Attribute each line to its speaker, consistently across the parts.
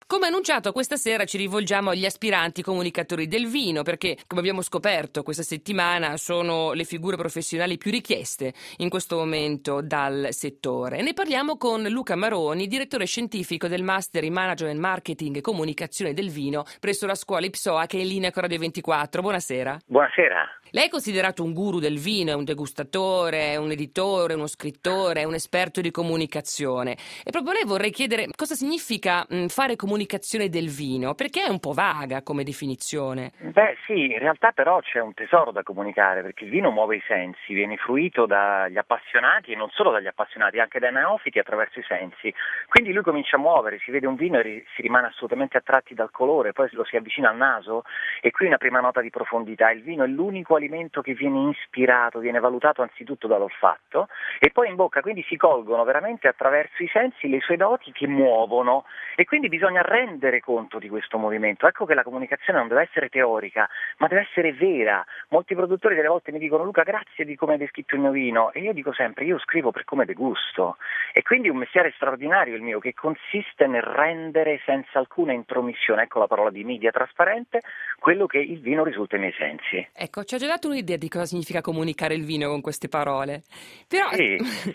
Speaker 1: Come annunciato, questa sera ci rivolgiamo agli aspiranti comunicatori del vino, perché, come abbiamo scoperto questa settimana, sono le figure professionali più richieste in questo momento dal settore. Ne parliamo con Luca Maroni, direttore scientifico del Master in Management, Marketing e Comunicazione del Vino presso la scuola IPSOA, che è in linea con Radio 24. Buonasera.
Speaker 2: Buonasera.
Speaker 1: Lei è considerato un guru del vino, è un degustatore, è un editore, uno scrittore, è un esperto di comunicazione. E proprio a lei vorrei chiedere cosa significa fare comunicazione del vino, perché è un po' vaga come definizione.
Speaker 2: Beh sì, in realtà però c'è un tesoro da comunicare, perché il vino muove i sensi, viene fruito dagli appassionati e non solo dagli appassionati, anche dai neofiti attraverso i sensi. Quindi lui comincia a muovere, si vede un vino e si rimane assolutamente attratti dal colore, poi lo si avvicina al naso e qui una prima nota di profondità. Il vino è l'unico alimento che viene ispirato, viene valutato anzitutto dall'olfatto e poi in bocca, quindi si colgono veramente attraverso i sensi le sue doti che muovono e quindi bisogna rendere conto di questo movimento. Ecco che la comunicazione non deve essere teorica, ma deve essere vera. Molti produttori delle volte mi dicono: Luca, grazie di come hai descritto il mio vino, e io dico sempre: io scrivo per come degusto, e quindi è un mestiere straordinario il mio, che consiste nel rendere senza alcuna intromissione, ecco la parola di media trasparente, quello che il vino risulta ai miei sensi.
Speaker 1: Ecco, ci ha già dato un'idea di cosa significa comunicare il vino con queste parole. Però
Speaker 2: Sì.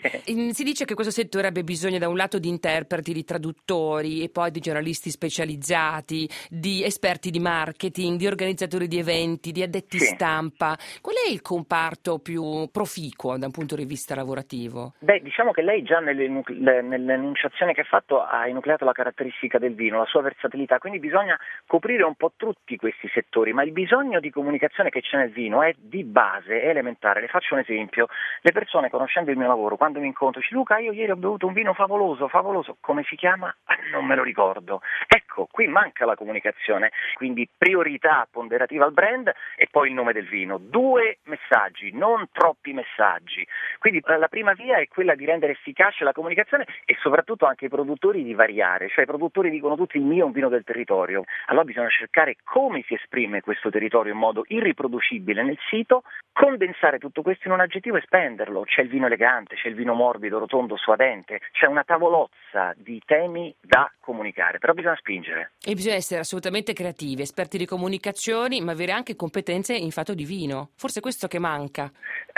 Speaker 1: si dice che questo settore abbia bisogno da un lato di interpreti, di traduttori e poi di giornalisti specializzati, di esperti di marketing, di organizzatori di eventi, di addetti stampa. Qual è il comparto più proficuo da un punto di vista lavorativo?
Speaker 2: Beh, diciamo che lei già nell'enunciazione che ha fatto ha enucleato la caratteristica del vino, la sua versatilità, quindi bisogna coprire un po' tutti questi settori, ma il bisogno di comunicazione che c'è nel vino è di base, è elementare. Le faccio un esempio: le persone, conoscendo il mio lavoro, quando mi incontro, dicono: Luca, io ieri ho bevuto un vino favoloso, come si chiama? Non me lo ricordo. Ecco, qui manca la comunicazione, quindi priorità ponderativa al brand e poi il nome del vino. 2 messaggi, non troppi messaggi. Quindi la prima via è quella di rendere efficace la comunicazione e soprattutto anche i produttori di variare, cioè i produttori dicono tutti: il mio è un vino del territorio. Allora bisogna cercare come si esprime questo territorio in modo irriproducibile nel sito, condensare tutto questo in un aggettivo e spenderlo. C'è il vino elegante, c'è il vino morbido, rotondo, suadente, c'è una tavolozza di temi da comunicare, però bisogna spingere.
Speaker 1: E bisogna essere assolutamente creativi, esperti di comunicazioni, ma avere anche competenze in fatto di vino. Forse è questo che manca.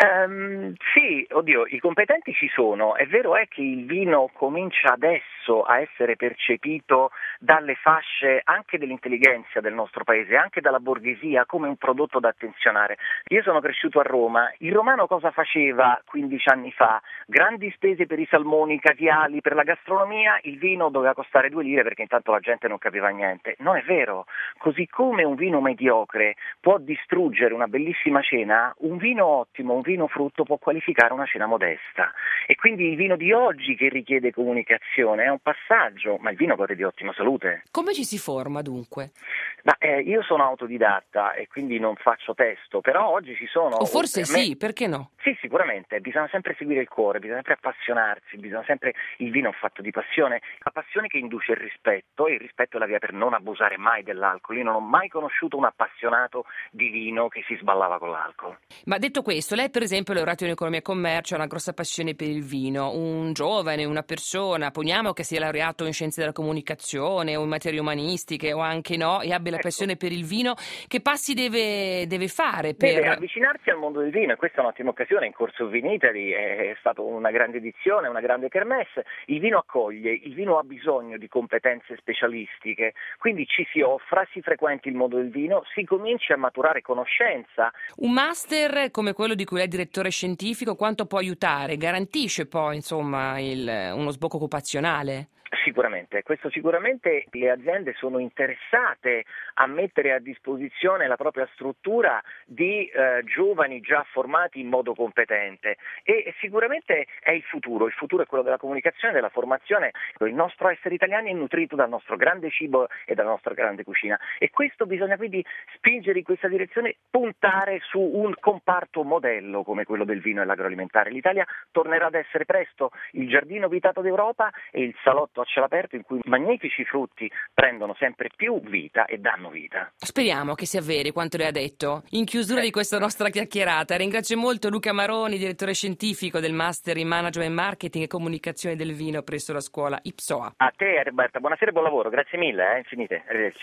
Speaker 2: Sì, oddio, i competenti ci sono. È vero è che il vino comincia adesso a essere percepito dalle fasce anche dell'intelligenza del nostro paese, anche dalla borghesia, come un prodotto da attenzionare. Io sono cresciuto a Roma. Il romano cosa faceva 15 anni fa? Grandi spese per i salmoni, i caviali, per la gastronomia. Il vino doveva costare 2 lire perché intanto la gente non capiva niente. Non è vero. Così come un vino mediocre può distruggere una bellissima cena, un vino ottimo, un vino frutto può qualificare una cena modesta. E quindi il vino di oggi che richiede comunicazione è un passaggio, ma il vino gode di ottima salute.
Speaker 1: Come ci si forma dunque?
Speaker 2: Io sono autodidatta e quindi non faccio testo, però oggi ci sono...
Speaker 1: O forse sì, perché no?
Speaker 2: Sì, sicuramente, bisogna sempre seguire il cuore, bisogna sempre appassionarsi, il vino è un fatto di passione, la passione che induce il rispetto, e il rispetto è la via per non abusare mai dell'alcol. Io non ho mai conosciuto un appassionato di vino che si sballava con l'alcol.
Speaker 1: Ma detto questo, lei per esempio è laureato in economia e commercio, ha una grossa passione per il vino. Un giovane, una persona, poniamo che sia laureato in scienze della comunicazione o in materie umanistiche o anche no, e abbia la passione per il vino, che passi deve fare per...
Speaker 2: Deve avvicinarsi al mondo del vino, e questa è un'ottima occasione. In Corso Vini Italy è stata una grande edizione, una grande kermesse. Il vino accoglie, il vino ha bisogno di competenze specialistiche, quindi ci si offra, si frequenti il mondo del vino, si cominci a maturare conoscenza.
Speaker 1: Un master come quello di cui lei è direttore scientifico, quanto può aiutare? Garantisce poi insomma uno sbocco occupazionale?
Speaker 2: Sicuramente le aziende sono interessate a mettere a disposizione la propria struttura di giovani già formati in modo competente, e sicuramente è il futuro è quello della comunicazione, della formazione. Il nostro essere italiani è nutrito dal nostro grande cibo e dalla nostra grande cucina, e questo bisogna quindi spingere in questa direzione, puntare su un comparto modello come quello del vino e l'agroalimentare. L'Italia tornerà ad essere presto il giardino abitato d'Europa e il salotto aperto, a cielo aperto, in cui magnifici frutti prendono sempre più vita e danno vita.
Speaker 1: Speriamo che si avveri quanto lei ha detto. In chiusura di questa nostra chiacchierata, ringrazio molto Luca Maroni, direttore scientifico del Master in Management, Marketing e Comunicazione del Vino presso la scuola IPSOA.
Speaker 2: A te Roberta, buonasera e buon lavoro, grazie mille, infinite, arrivederci.